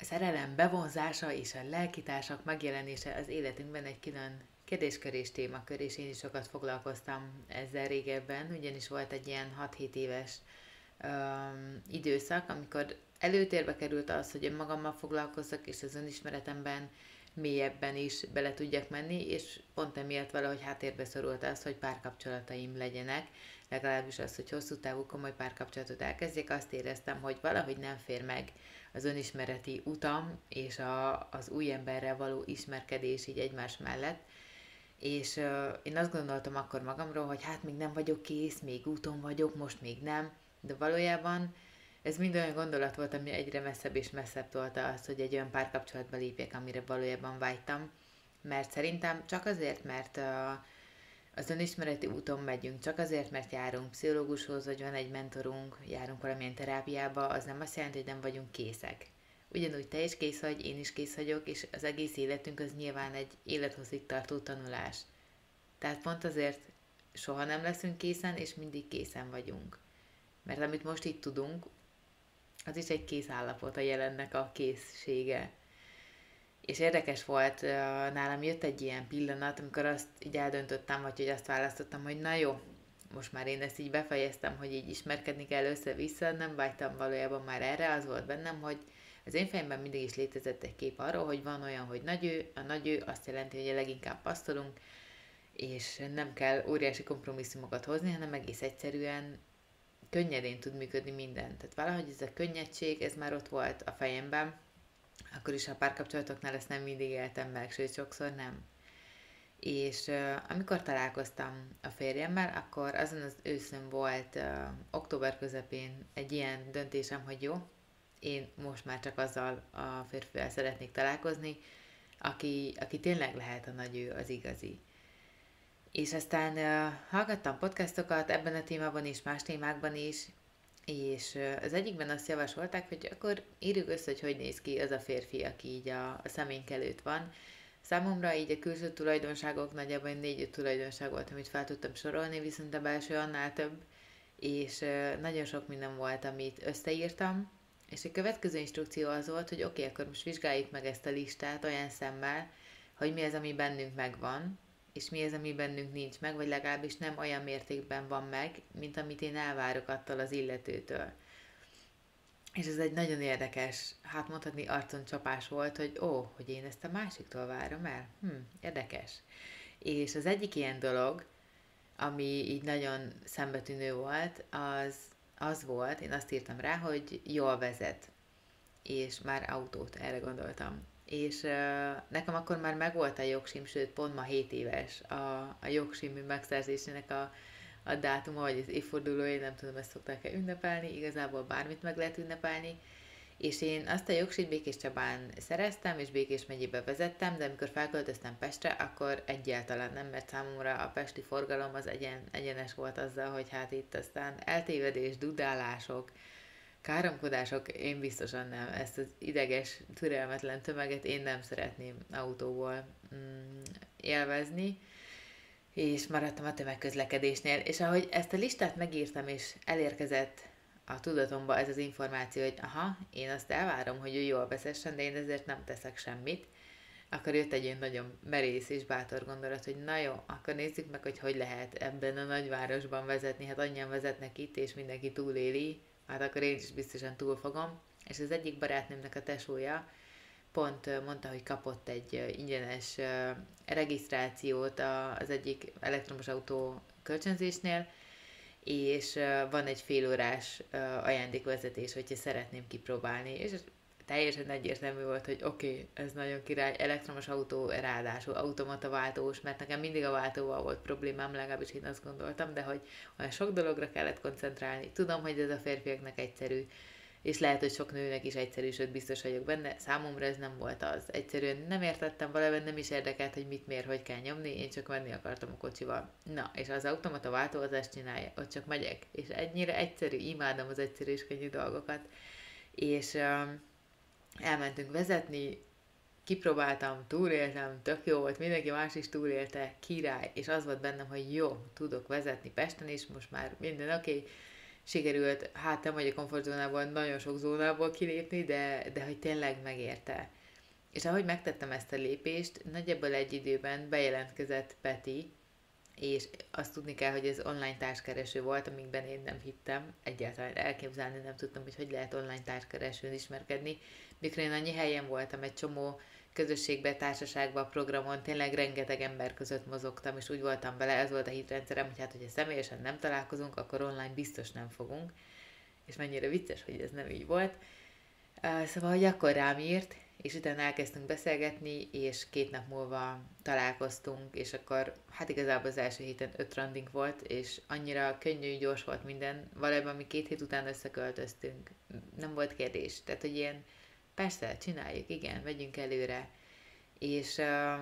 szerelem bevonzása és a lelkitársak megjelenése az életünkben egy külön kérdéskör és témakör, és én is sokat foglalkoztam ezzel régebben, ugyanis volt egy ilyen 6-7 éves időszak, amikor előtérbe került az, hogy önmagammal foglalkozzak, és az önismeretemben mélyebben is bele tudjak menni, és pont emiatt valahogy háttérbe szorult az, hogy párkapcsolataim legyenek, legalábbis az, hogy hosszú távú komoly párkapcsolatot elkezdjék, azt éreztem, hogy valahogy nem fér meg az önismereti utam és az új emberrel való ismerkedés így egymás mellett, és én azt gondoltam akkor magamról, hogy hát még nem vagyok kész, még úton vagyok, most még nem, de valójában ez mind olyan gondolat volt, ami egyre messzebb és messzebb tolta azt, hogy egy olyan párkapcsolatba lépjek, amire valójában vágytam, mert szerintem csak azért, mert az önismereti úton megyünk, csak azért, mert járunk pszichológushoz, vagy van egy mentorunk, járunk valamilyen terápiába, az nem azt jelenti, hogy nem vagyunk készek. Ugyanúgy te is kész vagy, én is kész vagyok, és az egész életünk az nyilván egy élethozig tartó tanulás. Tehát pont azért soha nem leszünk készen, és mindig készen vagyunk. Mert amit most itt tudunk, az is egy kész állapot, a jelennek a készsége. És érdekes volt, nálam jött egy ilyen pillanat, amikor azt így eldöntöttem, vagy hogy azt választottam, hogy na jó, most már én ezt így befejeztem, hogy így ismerkedni kell össze-vissza, nem vágytam valójában már erre, az volt bennem, hogy az én fejemben mindig is létezett egy kép arról, hogy van olyan, hogy nagyő, a nagyő azt jelenti, hogy leginkább passzolunk, és nem kell óriási kompromisszumokat hozni, hanem egész egyszerűen könnyedén tud működni minden. Tehát valahogy ez a könnyedség, ez már ott volt a fejemben, akkor is a párkapcsolatoknál ezt nem mindig éltem meg, sőt sokszor nem. És amikor találkoztam a férjemmel, akkor azon az őszön volt október közepén egy ilyen döntésem, hogy jó, én most már csak azzal a férfivel szeretnék találkozni, aki tényleg lehet a nagy ő, az igazi. És aztán hallgattam podcastokat ebben a témában is, más témákban is, és az egyikben azt javasolták, hogy akkor írjuk össze, hogy néz ki az a férfi, aki így a szeménk előtt van. Számomra így a külső tulajdonságok nagyjából 4-5 tulajdonság volt, amit fel tudtam sorolni, viszont a belső annál több, és nagyon sok minden volt, amit összeírtam, és a következő instrukció az volt, hogy oké, akkor most vizsgáljuk meg ezt a listát olyan szemmel, hogy mi az, ami bennünk megvan, és mi az, ami bennünk nincs meg, vagy legalábbis nem olyan mértékben van meg, mint amit én elvárok attól az illetőtől. És ez egy nagyon érdekes, hát mondhatni arcon csapás volt, hogy hogy én ezt a másiktól várom el. Érdekes. És az egyik ilyen dolog, ami így nagyon szembetűnő volt, az volt, én azt írtam rá, hogy jól vezet. És már autót, erre gondoltam. És nekem akkor már megvolt a jogsim, sőt pont ma 7 éves a jogsim megszerzésének a dátuma, vagy az évfordulója, nem tudom, ezt szokták-e ünnepelni, igazából bármit meg lehet ünnepelni. És én azt a jogsit Békés Csabán szereztem, és Békés megyébe vezettem, de amikor felköltöztem Pestre, akkor egyáltalán nem, mert számomra a pesti forgalom az egyenes volt azzal, hogy hát itt aztán eltévedés, dudálások, káromkodások, én biztosan nem. Ezt az ideges, türelmetlen tömeget én nem szeretném autóból élvezni, és maradtam a tömegközlekedésnél. És ahogy ezt a listát megírtam, és elérkezett a tudatomba ez az információ, hogy aha, én azt elvárom, hogy ő jól vezessen, de én ezért nem teszek semmit, akkor jött egy ilyen nagyon merész és bátor gondolat, hogy na jó, akkor nézzük meg, hogy lehet ebben a nagyvárosban vezetni, hát annyian vezetnek itt, és mindenki túléli, hát akkor én is biztosan túl fogom. És az egyik barátnőmnek a tesója pont mondta, hogy kapott egy ingyenes regisztrációt az egyik elektromos autó kölcsönzésnél, és van egy félórás ajándékvezetés, hogyha szeretném kipróbálni, és teljesen egyértelmű volt, hogy oké, ez nagyon király, elektromos autó, ráadásul automata váltós, mert nekem mindig a váltóval volt problémám, legalábbis én azt gondoltam, de hogy olyan sok dologra kellett koncentrálni. Tudom, hogy ez a férfiaknak egyszerű, és lehet, hogy sok nőnek is egyszerű, sőt biztos vagyok benne, számomra ez nem volt az. Egyszerűen nem értettem, valamiben nem is érdekelt, hogy mit, miért, hogy kell nyomni, én csak menni akartam a kocsival. Na, és az automata váltó az ezt csinálja, ott csak megyek, és ennyire egyszerű, imádom az egyszerű és könnyű dolgokat. És elmentünk vezetni, kipróbáltam, túléltem, tök jó volt, mindenki más is túlélte, király, és az volt bennem, hogy jó, tudok vezetni Pesten is, most már minden oké. sikerült, hát nem vagy a komfortzónából, nagyon sok zónából kilépni, de hogy tényleg megérte. És ahogy megtettem ezt a lépést, nagyjából egy időben bejelentkezett Peti, és azt tudni kell, hogy ez online társkereső volt, amikben én nem hittem, egyáltalán elképzelni nem tudtam, hogy lehet online társkeresőn ismerkedni, mikor én annyi helyen voltam, egy csomó közösségbe, társaságba, programon, tényleg rengeteg ember között mozogtam, és úgy voltam vele, ez volt a hitrendszerem, hogy hát, hogyha személyesen nem találkozunk, akkor online biztos nem fogunk, és mennyire vicces, hogy ez nem így volt. Szóval, hogy akkor rám írt, és utána elkezdtünk beszélgetni, és 2 nap múlva találkoztunk, és akkor hát igazából az első héten 5 randink volt, és annyira könnyű, gyors volt minden. Valójában mi 2 hét után összeköltöztünk. Nem volt kérdés. Tehát, hogy ilyen, persze, csináljuk, igen, megyünk előre. És,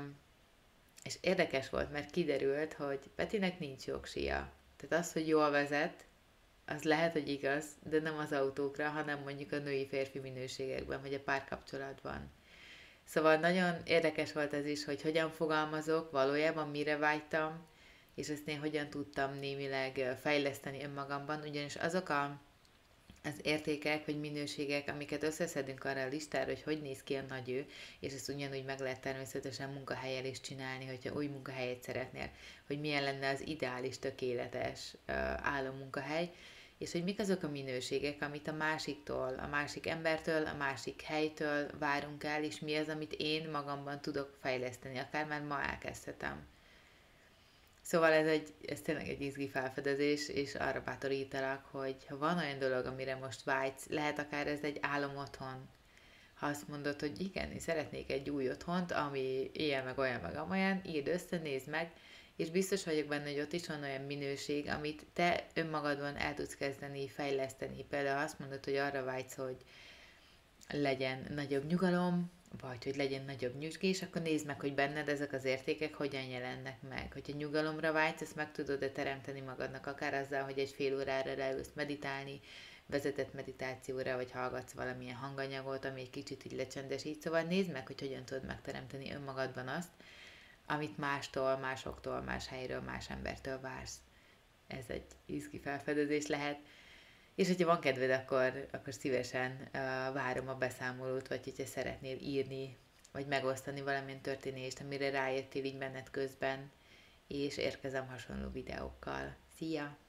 és érdekes volt, mert kiderült, hogy Petinek nincs jogsia. Tehát az, hogy jól vezet, az lehet, hogy igaz, de nem az autókra, hanem mondjuk a női-férfi minőségekben, vagy a párkapcsolatban. Szóval nagyon érdekes volt ez is, hogy hogyan fogalmazok, valójában mire vágytam, és ezt én hogyan tudtam némileg fejleszteni önmagamban, ugyanis azok az értékek vagy minőségek, amiket összeszedünk arra a listára, hogy néz ki a nagy ő, és ezt ugyanúgy meg lehet természetesen munkahelyen is csinálni, hogyha új munkahelyet szeretnél, hogy milyen lenne az ideális, tökéletes álommunkahely, és hogy mik azok a minőségek, amit a másiktól, a másik embertől, a másik helytől várunk el, és mi az, amit én magamban tudok fejleszteni, akár már ma elkezdhetem. Szóval ez tényleg egy izgi felfedezés, és arra bátorítalak, hogy ha van olyan dolog, amire most vágysz, lehet akár ez egy álom otthon. Ha azt mondod, hogy igen, én szeretnék egy új otthont, ami ilyen, meg olyan, meg amolyan, írd össze, nézd meg, és biztos vagyok benne, hogy ott is van olyan minőség, amit te önmagadban el tudsz kezdeni, fejleszteni. Például azt mondod, hogy arra vágysz, hogy legyen nagyobb nyugalom, vagy hogy legyen nagyobb nyüzsgés, akkor nézd meg, hogy benned ezek az értékek hogyan jelennek meg. Hogyha nyugalomra vágysz, ezt meg tudod-e teremteni magadnak, akár azzal, hogy egy fél órára leülsz meditálni, vezetett meditációra, vagy hallgatsz valamilyen hanganyagot, ami egy kicsit így lecsendesít. Szóval nézd meg, hogy hogyan tudod megteremteni önmagadban azt, amit mástól, másoktól, más helyről, más embertől vársz. Ez egy izgi felfedezés lehet. És hogyha van kedved, akkor szívesen várom a beszámolót, vagy hogyha szeretnél írni, vagy megosztani valamilyen történést, amire rájöttél így menet közben, és érkezem hasonló videókkal. Szia!